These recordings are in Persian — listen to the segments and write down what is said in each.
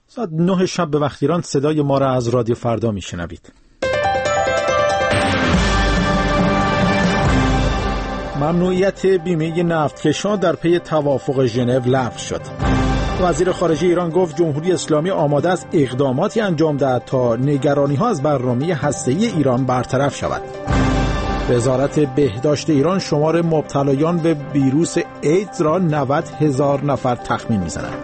ساعت 9 شب به وقت ایران صدای ما را از رادیو فردا میشنوید. ممنوعیت بیمه نفتکشان در پی توافق ژنو لغو شد. وزیر خارجه ایران گفت جمهوری اسلامی آماده است اقداماتی انجام دهد تا نگرانی‌ها از برنامه هسته‌ای ایران برطرف شود. وزارت بهداشت ایران شمار مبتلایان به ویروس ایدز را 90,000 نفر تخمین می‌زند.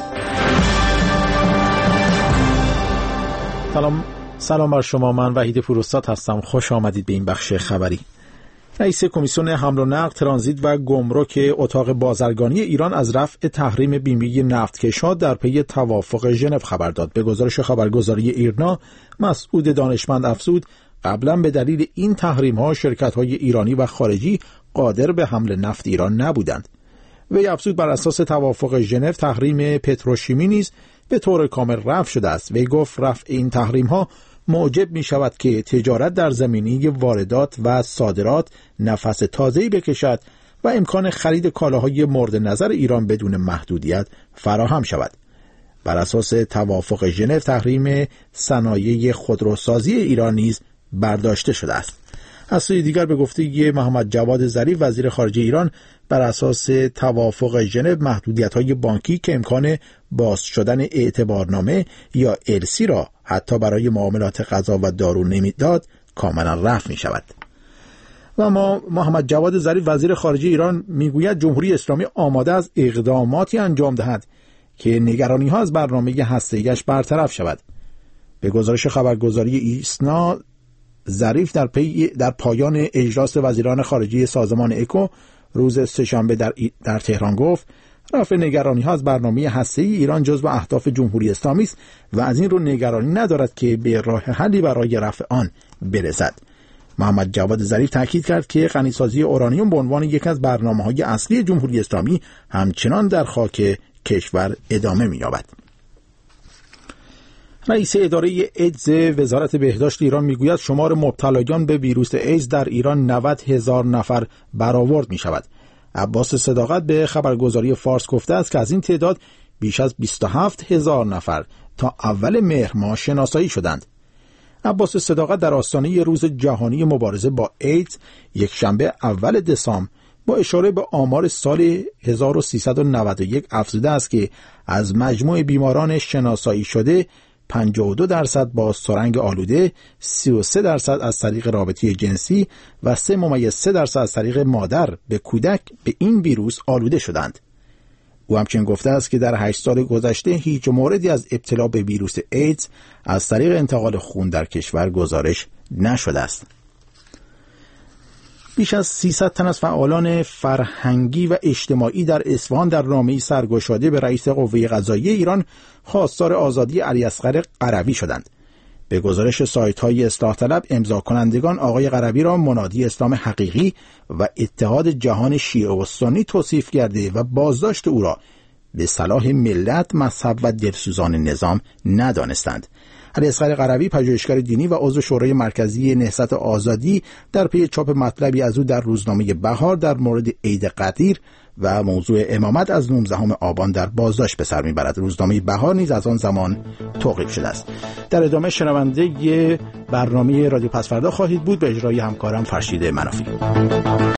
سلام بر شما، من وحید پوراستاد هستم. خوش آمدید به این بخش خبری. رئیس کمیسیون حمل و نقل، ترانزیت و گمرک اتاق بازرگانی ایران از رفع تحریم بیمه نفتکش‌ها در پی توافق ژنو خبر داد. به گزارش خبرگزاری ایرنا، مسعود دانشمند افزود قبلا به دلیل این تحریم‌ها شرکت‌های ایرانی و خارجی قادر به حمل نفت ایران نبودند. وی افزود بر اساس توافق ژنو تحریم پتروشیمی نیز به طور کامل رفع شده است. وی گفت رفع این تحریم‌ها موجب می شود که تجارت در زمینه واردات و صادرات نفس تازه‌ای بکشد و امکان خرید کالاهای مورد نظر ایران بدون محدودیت فراهم شود. بر اساس توافق ژنو تحریم صنایع خودروسازی ایران نیز برداشته شده است. از سوی دیگر به گفته محمد جواد ظریف وزیر خارجه ایران، بر اساس توافق ژنو محدودیت‌های بانکی که امکان باز شدن اعتبارنامه یا السی را حتی برای معاملات غذا و دارو نمیداد کاملا رفع می شود. و اما محمد جواد ظریف وزیر خارجه ایران میگوید جمهوری اسلامی آماده است اقداماتی انجام دهد که نگرانی‌ها از برنامه هسته‌ایش برطرف شود. به گزارش خبرگزاری ایسنا، ظریف در پایان اجلاس وزیران خارجه سازمان اکو روز سه‌شنبه در تهران گفت رفع نگرانی‌ها از برنامه هسته‌ای ایران جزو اهداف جمهوری اسلامی است و از این رو نگرانی ندارد که به راه حلی برای رفع آن برسد. محمد جواد ظریف تاکید کرد که غنیسازی اورانیوم به عنوان یک از برنامه‌های اصلی جمهوری اسلامی همچنان در خاک کشور ادامه می‌یابد. رئیس اداره ایدز وزارت بهداشت ایران میگوید شمار مبتلایان به ویروس ایدز در ایران 90,000 نفر برآورد می شود. عباس صداقت به خبرگزاری فارس گفته است که از این تعداد بیش از 27,000 نفر تا اول مهر ماه شناسایی شدند. عباس صداقت در آستانه روز جهانی مبارزه با ایدز یک شنبه اول دسامبر با اشاره به آمار سال 1391 افزوده است که از مجموع بیماران شناسایی شده 52% با سرنگ آلوده، 33% از طریق رابطه جنسی و 3.3% از طریق مادر به کودک به این ویروس آلوده شدند. او همچنین گفته است که در 8 سال گذشته هیچ موردی از ابتلا به ویروس ایدز از طریق انتقال خون در کشور گزارش نشده است. بیش از 300 تن از فعالان فرهنگی و اجتماعی در اصفهان در نامه‌ای سرگشاده به رئیس قوه قضاییه ایران خواستار آزادی علیاصغر قروی شدند. به گزارش سایت‌های اصلاح طلب، امضا کنندگان آقای قروی را منادی اسلام حقیقی و اتحاد جهان شیعه و سنی توصیف کرده و بازداشت او را به صلاح ملت، مذهب و دلسوزان نظام ندانستند. علیاصغر قروی پژوهشگر دینی و عضو شورای مرکزی نهضت آزادی در پی چاپ مطلبی از او در روزنامه بهار در مورد عید قدیر و موضوع امامت از 19 آبان در بازداشت به سر میبرد. روزنامه بهار نیز از آن زمان توقیف شده است. در ادامه شنونده برنامه رادیو پسفردا خواهید بود به اجرای همکارم فرشید منافی.